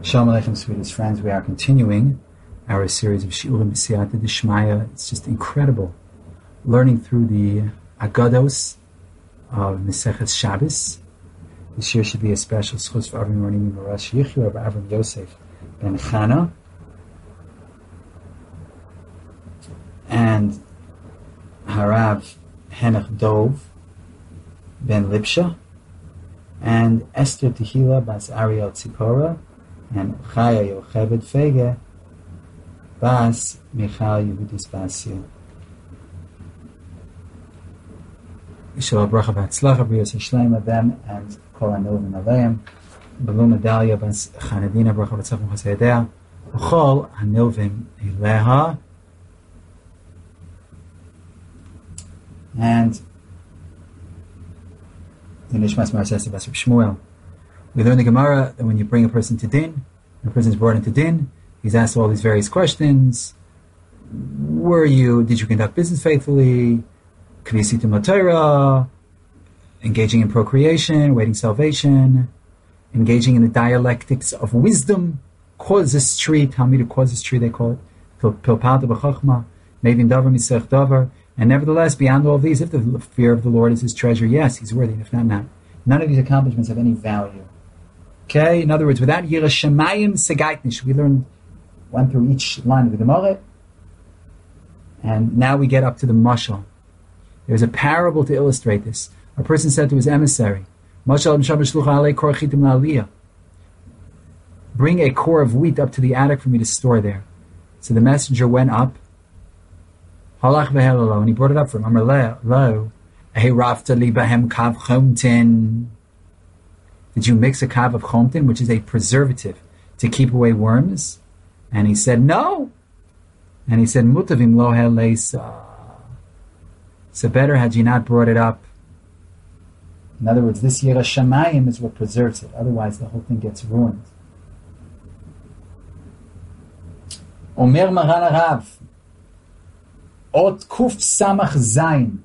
Shalom Aleichem, sweetest friends. We are continuing our series of Shiurim B'Siyata D'Shmaya. It's just incredible learning through the Agados of Maseches Shabbos. This year should be a special schus for Avram Morning Marash Yichyu of Avram Yosef ben Chana and Harav Henach Dov ben Lipsha and Esther Tehila bas Ariel Tzipora and Chaya Yocheved Fege bas Michal Yehudis Basia. Yisrael Bracha B'Hatzlacha B'Yos Shleima them and Kol Anovim Aleim B'Lu Medalia bas Chanadina Bracha B'Tzach M'Chaseidea B'Chol Anovim Eleha. And the Nishmas Marasesi bas Reb Shmuel. We learn the Gemara that when you bring a person to din, when a person is brought into din, he's asked all these various questions. Did you conduct business faithfully? Kvisitum Torah, engaging in procreation, waiting salvation, engaging in the dialectics of wisdom, casuistry, Talmudic casuistry they call it, Pilpata b'chachma, Mevim davar misech davar. And nevertheless, beyond all these, if the fear of the Lord is his treasure, yes, he's worthy, if not, not. None of these accomplishments have any value. Okay? In other words, without Yirah Shamayim Segaitnish, we went through each line of the Gemara, and now we get up to the mashal. There's a parable to illustrate this. A person said to his emissary, bring a core of wheat up to the attic for me to store there. So the messenger went up, and he brought it up for him. Did you mix a kav of chomtin, which is a preservative to keep away worms? And he said, no. And he said, mutavim lo heleisa. So better had you not brought it up. In other words, this Yirah Shamayim is what preserves it. Otherwise, the whole thing gets ruined. Omer Maran Rav, Ot Kuf Samach Zayin.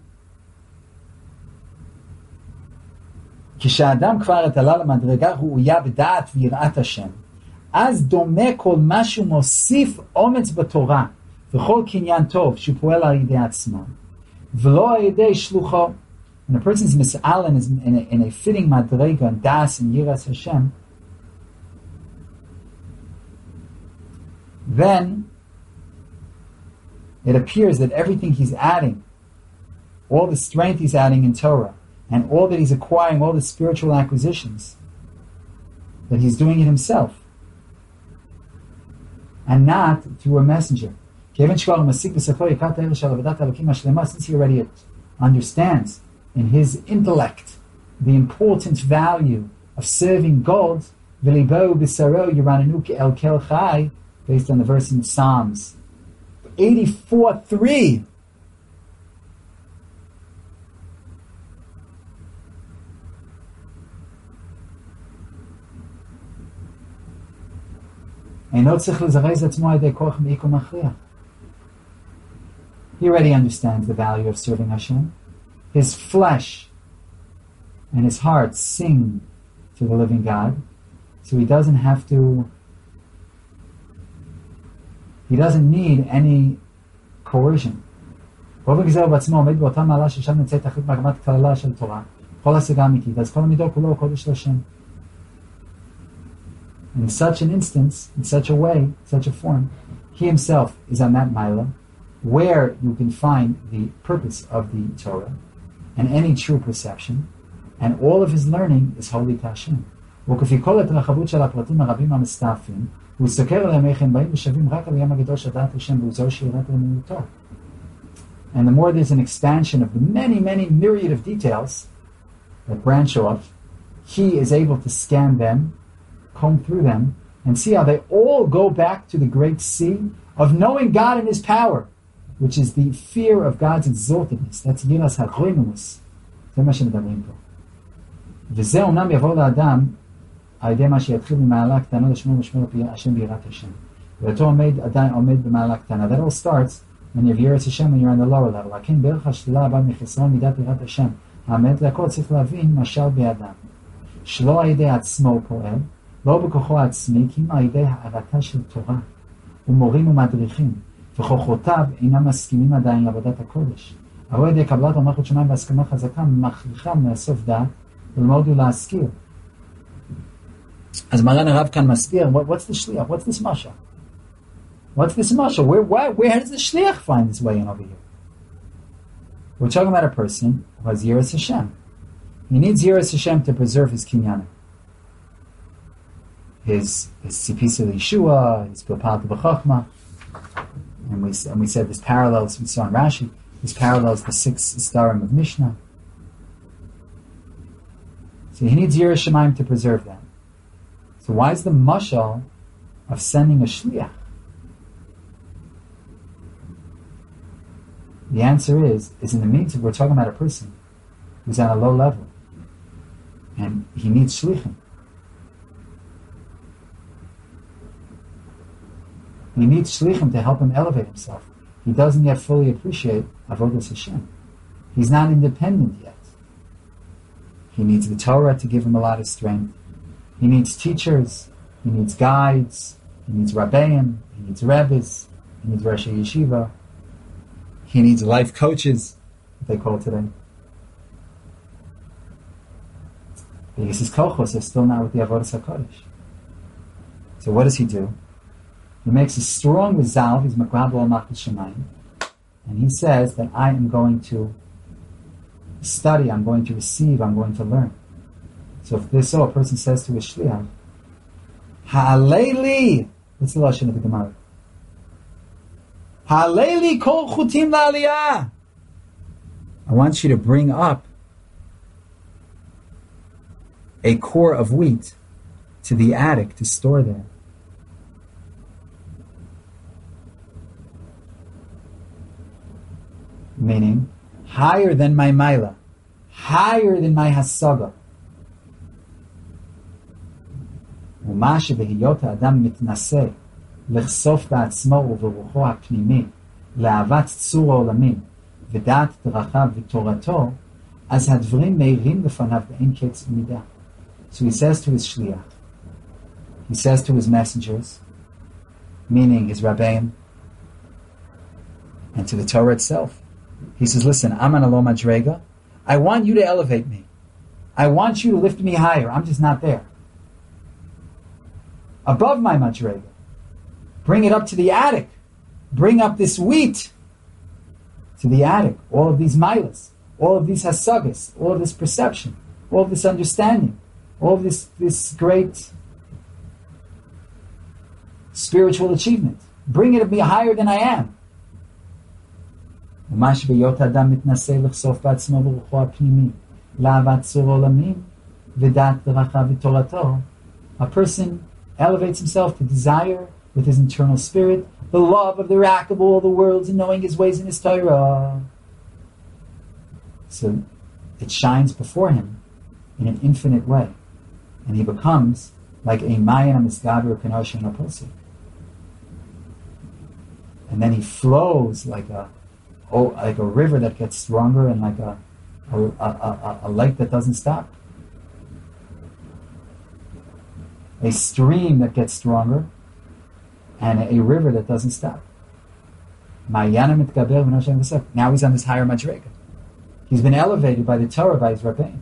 כשאדם כבר התעלה למדרגה ראויה בדעת ויראת השם, אז דומה כל מה שהוא מוסיף אומץ בתורה, וכל קניין טוב שהוא פועל על ידי עצמו, ולא על ידי שלוחו. When a person's mis'alen is in a fitting madrega and das and yiras Hashem, then it appears that everything he's adding, all the strength he's adding in Torah, and all that he's acquiring, all the spiritual acquisitions, that he's doing it himself, and not through a messenger. Since he already understands in his intellect the important value of serving God, based on the verse in Psalms 84:3. He already understands the value of serving Hashem. His flesh and his heart sing to the living God, so he doesn't need any coercion. In such an instance, in such a way, such a form, he himself is on that milah, where you can find the purpose of the Torah and any true perception, and all of his learning is holy to Hashem. And the more there's an expansion of the many, many myriad of details that branch off, he is able to scan them, comb through them, and see how they all go back to the great sea of knowing God and His power, which is the fear of God's exaltedness. That's Yiras HaChoinumus. זה מה שמדברים פה. וזה אומנם יבוא לאדם על ידי מה שיתחיל במעלה קטנה לשמור ושמור השם ביראת השם. ואותו עדיין עומד במעלה קטנה. That all starts when you have Yiras Hashem when you're on the lower level. לכן בערך השלילה הבא מחסרון מידת יראת השם. האמת להכל צריך להבין משל באדם. שלא על ידי עצמו פועל, לא בכוחו העצמי, כי אם על ידי הערתה של תורה, ומורים ומדריכים, וכוחותיו אינם מסכימים עדיין לעבודת הקודש. הרי ידי קבלת המלכות שמיים בהסכמה חזקה, מכריחה מאסוף דעת, ללמוד ולהזכיר. אז מרן הרב כאן מסביר, what's the shliach? What's this mashal? What's this mashal? Where does the shliach find his way in over here? We're talking about a person who has Yiras Hashem. He needs Yiras Hashem to preserve his kinyan. His Sipisa Yeshua, his Pilpal B'chachma. And we said this parallels, we saw in Rashi, this parallels the 6 Starim of Mishnah. So he needs Yiras Shamayim to preserve that. So why is the mashal of sending a shliach? The answer is in the meantime, we're talking about a person who's at a low level, and he needs shlichim. He needs shlichim to help him elevate himself. He doesn't yet fully appreciate Avodas Hashem. He's not independent yet. He needs the Torah to give him a lot of strength. He needs teachers, he needs guides, he needs rabbeim, he needs rebbes, he needs Rosh Yeshiva, he needs life coaches, what they call today. Because his kochos are still not with the Avodas HaKodesh. So what does he do? He makes a strong resolve, he's Makrab al Malchut Shemayim, and he says that I am going to study, I'm going to receive, I'm going to learn. So if this so, a person says to his shliach, Ha'aleili, what's the lashon of the Gemara? Ha'aleili kol chutim la'aliyah. I want you to bring up a core of wheat to the attic to store there. Meaning, higher than my maila, higher than my hasaga. ומה שבהיות האדם מתנשא לחשוף בעצמו וברוחו הפנימי לאהבת צור העולמים ודעת דרכיו ותורתו, אז הדברים מאירים לפניו באין קץ ומידה. So he says to his shliach, he says to his messengers, meaning his rabbeim, and to the Torah itself, he says, listen, I'm on a low madrega. I want you to elevate me. I want you to lift me higher. I'm just not there. Above my madrega. Bring it up to the attic. Bring up this wheat to the attic. All of these milas, all of these hasagas, all of this perception, all of this understanding, all of this great spiritual achievement. Bring it to be higher than I am. ומה שבהיות האדם מתנשא לחשוף בעצמו ברוחו הפנימי לאהבת צור עולמים ודעת דרכיו ותורתו, a person elevates himself to desire with his internal spirit the love of the Rak of all the worlds and knowing his ways in his Torah. So it shines before him in an infinite way, and he becomes like a Mayan Amisgaber Kanosh and Apostle. And then he flows like a river that gets stronger and like a lake that doesn't stop. A stream that gets stronger and a river that doesn't stop. Now he's on this higher madrega. He's been elevated by the Torah, by his Rabbein.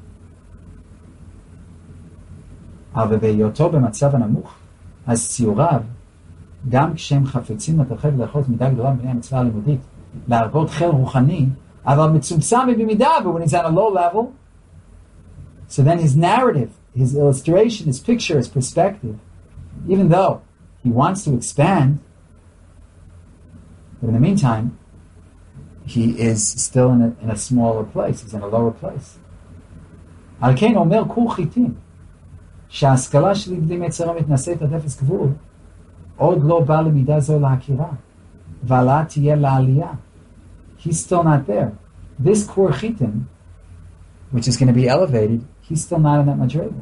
אבל בהיותו במצב הנמוך, אז ציוריו, גם כשהם חפצים לתרחב לאחוז מידה גדולה מבני המצווה הלימודית, להרבות חיל רוחני, אבל מצומצם במידה, but when he's at a low level, so then his narrative, his illustration, his picture, his perspective, even though he wants to expand, but in the meantime, he is still in a smaller place, he's in a lower place. על כן אומר כור חיטים, שההשכלה שלי בלי מצרה מתנשאת עד אפס גבול, עוד לא בא למידה זו להכירה, ועלה תהיה לעלייה. He's still not there. This Kur Chitim, which is going to be elevated, he's still not in that madrega.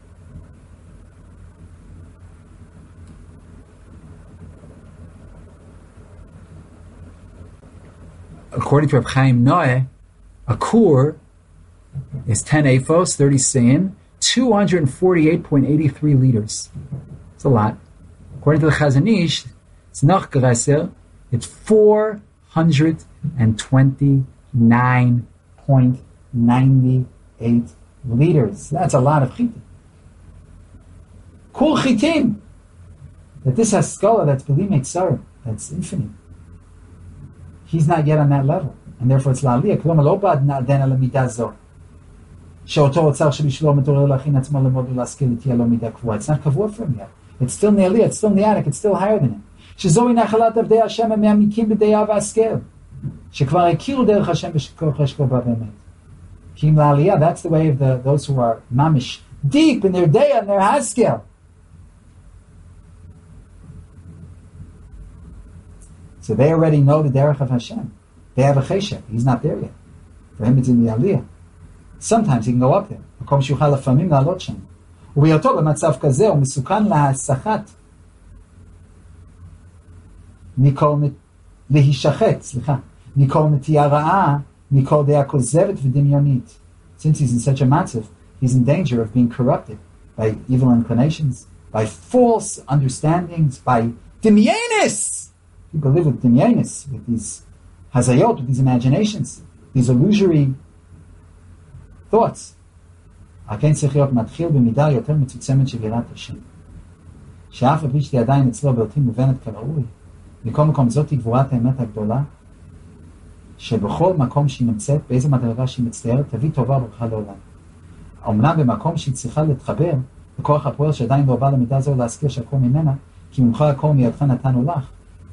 According to Reb Chaim Noeh, a Kur is 10 Ephos, 30 Seim, 248.83 liters. It's a lot. According to the Chazon Ish, it's noch größer. It's 429.98 liters. That's a lot of chitim. Kul chitim. That this Haskalah, that's B'li Meitzarim, that's infinite. He's not yet on that level. And therefore it's la'aliyah. K'lom lo ba'ad na'aden ala midah zo. She'oto otzar shebishlo metoreh lachin atzmo lemod u'laskil l'tiyah lo midah kavua. It's not kavua for him yet. It's still in the aliyah, it's still in the attic, it's still higher than him. Shezoi nachalat avdei Hashem me'amikim b'deyav ha'askel. Shekvar ekiru derech Hashem b'shkor cheshko ba'vemet. Kim la'aliyah, that's the way of those who are mamish, deep in their deya and their haskel. So they already know the derech of Hashem. They have a cheshek. He's not there yet. For him, it's in the aliyah. Sometimes he can go up there. מקום שיוכל לפעמים לעלות שם. ובהיותו במצב כזה הוא מסוכן להסחת. מכל נטייה רעה, מכל דעה כוזבת ודמיונית. Since he's in such a matzav, he's in danger of being corrupted by evil inclinations, by false understandings, by dimyenis. People live with dimyenis, with these hazayot, with these imaginations, these illusory thoughts. הכן צריך להיות מתחיל במידה יותר מצוצמת של יראת השם. שאף על פי שתהיה עדיין אצלו בלתי מובנת כראוי, מכל מקום זאת היא גבורת האמת הגדולה, שבכל מקום שהיא נמצאת, באיזה מדרגה שהיא מצטיירת, תביא טובה וברכה לעולם. אמנם במקום שהיא צריכה להתחבר, בכוח הפועל שעדיין לא בא למידה זו להזכיר שהכל ממנה, כי ממך הכל מידך נתנו לך.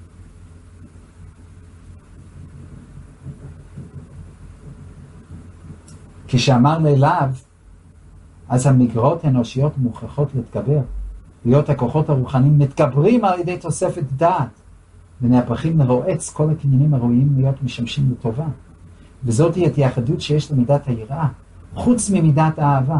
כשאמר לאליו, אז המגרעות האנושיות מוכרחות להתגבר, להיות הכוחות הרוחניים מתגברים על ידי תוספת דעת, ונהפכים לרועץ כל הקניינים הראויים להיות משמשים לטובה. וזאת היא התייחדות שיש למידת היראה, חוץ ממידת האהבה.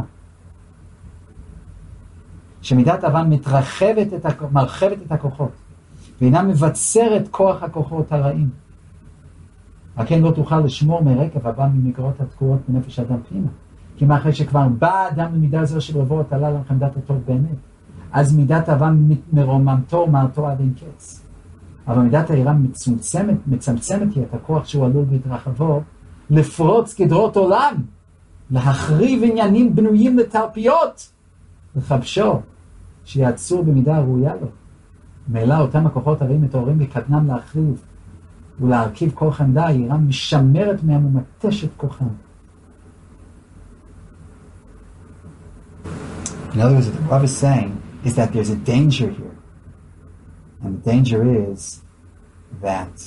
שמידת האהבה מרחבת את הכוחות, ואינה מבצרת כוח הכוחות הרעים. הכן לא תוכל לשמור מרקב הבא ממגרעות התקועות בנפש אדם פנימה. כי מאחרי שכבר בא אדם במידה זו של רבו עלה לחמדת הטוב באמת, אז מידת אהבה מרוממתו ומרתו עד אין קץ. אבל מידת היראה מצמצמת היא את הכוח שהוא עלול בהתרחבו, לפרוץ גדרות עולם, להחריב עניינים בנויים לתלפיות, לחבשו, שיעצור במידה הראויה לו. מאלה אותם הכוחות הרעים מתעוררים בקטנם להחריב, ולהרכיב כוח עמדה, היראה משמרת מהם ומתשת כוחם. In other words, what the Rav is saying is that there's a danger here. And the danger is that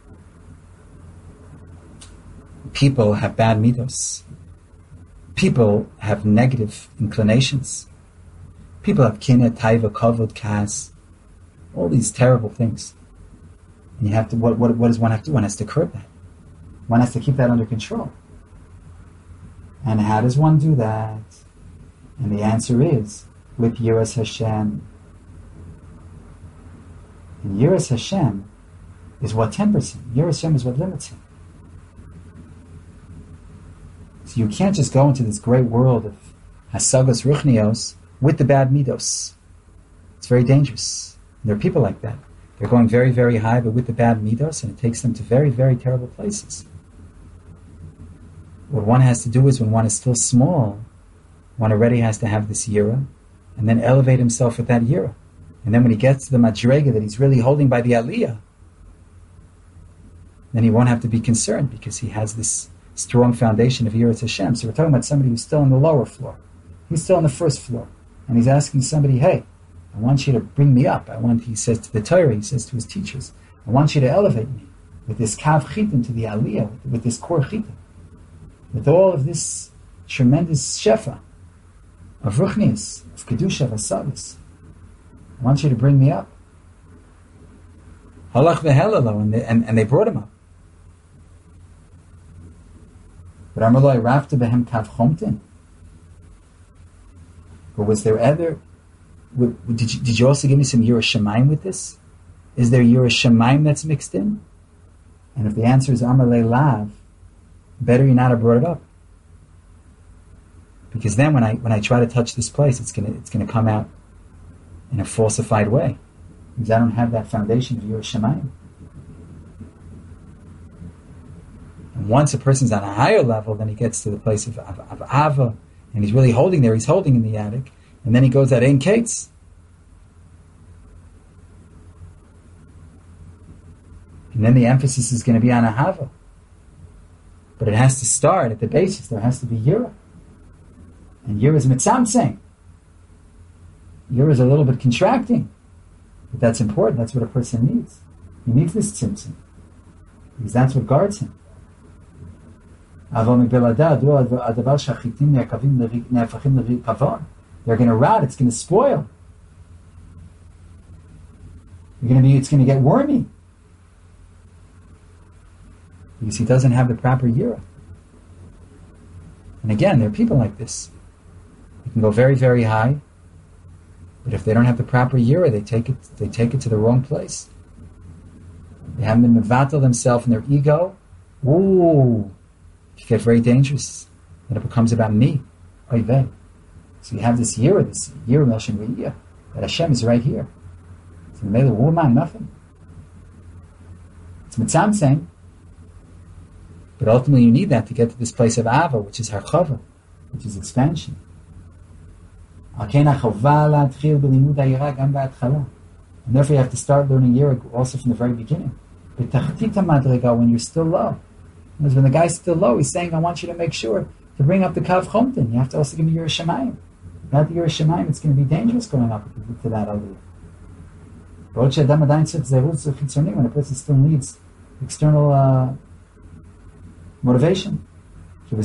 people have bad midos. People have negative inclinations. People have kineh, taiva, kavod, kas, all these terrible things. And you have to, what does one have to do? One has to curb that. One has to keep that under control. And how does one do that? And the answer is with Yiras Hashem. And Yiras Hashem is what tempers him. Yiras Hashem is what limits him. So you can't just go into this great world of Hasagas Ruchnios with the bad midos. It's very dangerous. And there are people like that. They're going very, very high, but with the bad midos, and it takes them to very, very terrible places. What one has to do is, when one is still small, one already has to have this yira, and then elevate himself with that yira. And then when he gets to the madrega that he's really holding by the aliyah, then he won't have to be concerned because he has this strong foundation of yiras Hashem. So we're talking about somebody who's still on the lower floor. He's still on the first floor. And he's asking somebody, hey, I want you to bring me up. He says to the Torah, he says to his teachers, I want you to elevate me with this kav chitin to the aliyah, with this kor chitin, with all of this tremendous shefa of ruchnius, of kedusha, of asavis. I want you to bring me up. Halach v'helalo, and they brought him up. But Amaloi rafta behem kav chomtin. But was there ever? Did you also give me some Yiras Shamayim with this? Is there Yiras Shamayim that's mixed in? And if the answer is Amalei lav, better you not have brought it up. Because then when I try to touch this place, it's gonna come out in a falsified way. Because I don't have that foundation of Yiras Shamayim. And once a person's on a higher level, then he gets to the place of Ava, and he's really holding there. He's holding in the attic, and then he goes at Ein Kates. And then the emphasis is going to be on Ahava. But it has to start at the basis. There has to be Yira. And Yira is mitzamtzing. Yira is a little bit contracting. But that's important. That's what a person needs. He needs this tzimtzum. Because that's what guards him. They're going to rot. It's going to spoil. It's going to get wormy. Because he doesn't have the proper yira. And again, there are people like this. They can go very, very high, but if they don't have the proper yira, they take it to the wrong place. They haven't been mevatel themselves and their ego. Ooh, it can get very dangerous. Then it becomes about me. Oy vey. So you have this yira melshin re'iyah, that Hashem is right here. So you made a woman nothing. It's mitzam saying. But ultimately you need that to get to this place of Ava, which is Harchava, which is expansion. And therefore you have to start learning Yira also from the very beginning. When you're still low. Because when the guy's still low, he's saying, I want you to make sure to bring up the Kav Chomten. You have to also give me Yiras Shamayim. Without the Yiras Shamayim, it's going to be dangerous going up to that Aliyah. When a person still needs external motivation. And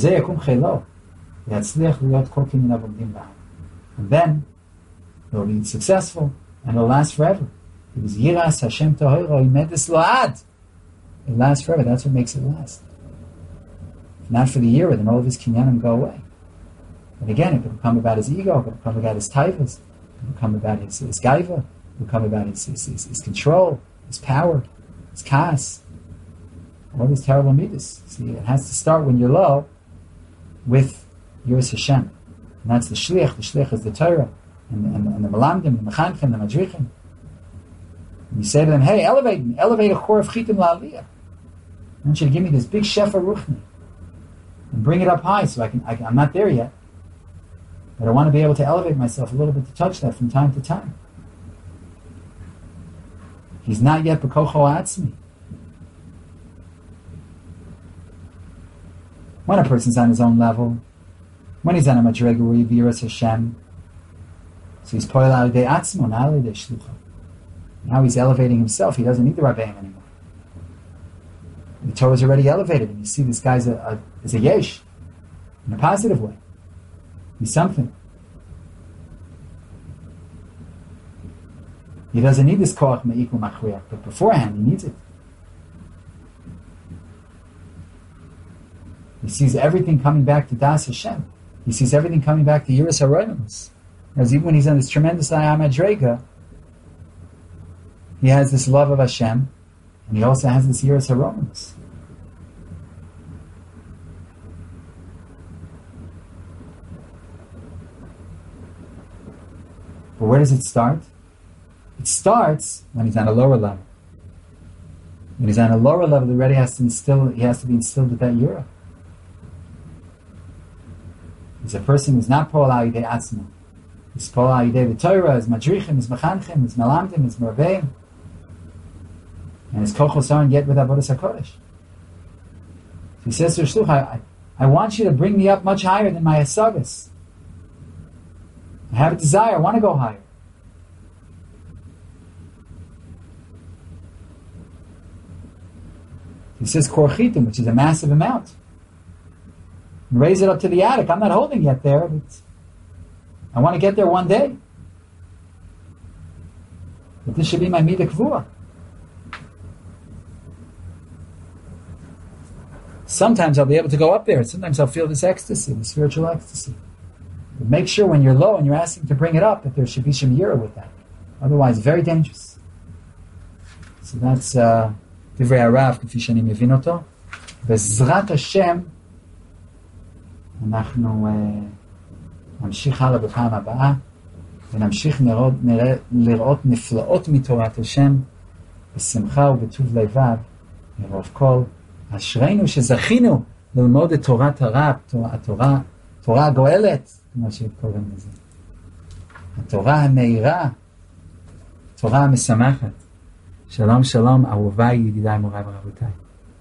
then he'll be successful and it'll last forever. Because Yiras Hashem Tohiro, he made this Lo'ad. It lasts forever. That's what makes it last. If not for the Yira, then all of his kinyanim go away. And again, it can become about his ego, it can become about his taivas, it can become about his gaiva, it can become about his control, his power, his kas. All these terrible midas. See, it has to start when you're low with Yiras Hashem. And that's the shliach. The shliach is the Torah. And the malamdim, the mechanchim, the madrichim. And you say to them, hey, elevate me. Elevate a chor of chitim la'aliyah. I want you to give me this big shefa ruchni. And bring it up high so I'm not there yet. But I want to be able to elevate myself a little bit to touch that from time to time. He's not yet b'kocho atzmi. When a person's on his own level, when he's on a madrega where he Yiras Hashem, so he's poil al yedei atzmo, not al yedei shlucha. Now he's elevating himself. He doesn't need the rabbeim anymore. The Torah is already elevated, and you see this guy's a yesh in a positive way. He's something. He doesn't need this koach me'iku machriach, but beforehand he needs it. He sees everything coming back to Das Hashem. He sees everything coming back to Yiras HaRoimus. Whereas even when he's on this tremendous Ayamadrega, he has this love of Hashem, and he also has this Yiras HaRoimus. But where does it start? It starts when he's on a lower level. When he's on a lower level, he already has to be instilled with that Yira. He's a person who's not Po'al Ha'idei Atzma. He's Po'al Ha'idei the Torah, his Madrichim, his Mechanchim, his Malamdim, his Merveim, and his Kochos aren't yet with Avodas HaKodesh. He says to Shluch, I want you to bring me up much higher than my Hasagas. I have a desire, I want to go higher. He says Korchitim, which is a massive amount. And raise it up to the attic. I'm not holding yet there, but I want to get there one day. But this should be my Midah Kvuah. Sometimes I'll be able to go up there. Sometimes I'll feel this ecstasy, the spiritual ecstasy. But make sure when you're low and you're asking to bring it up, that there should be some yira with that. Otherwise, very dangerous. So that's Divrei Harav, כפי שאני מבין אותו. בעזרת השם, אנחנו נמשיך הלאה בפעם הבאה, ונמשיך לראות נפלאות מתורת השם, בשמחה ובטוב לבב, מרוב כל. אשרינו שזכינו ללמוד את תורת הרב, תורה הגואלת, כמו שקוראים לזה. התורה המאירה, תורה המשמחת. שלום שלום, אהוביי, ידידיי, מוריי ורבותיי.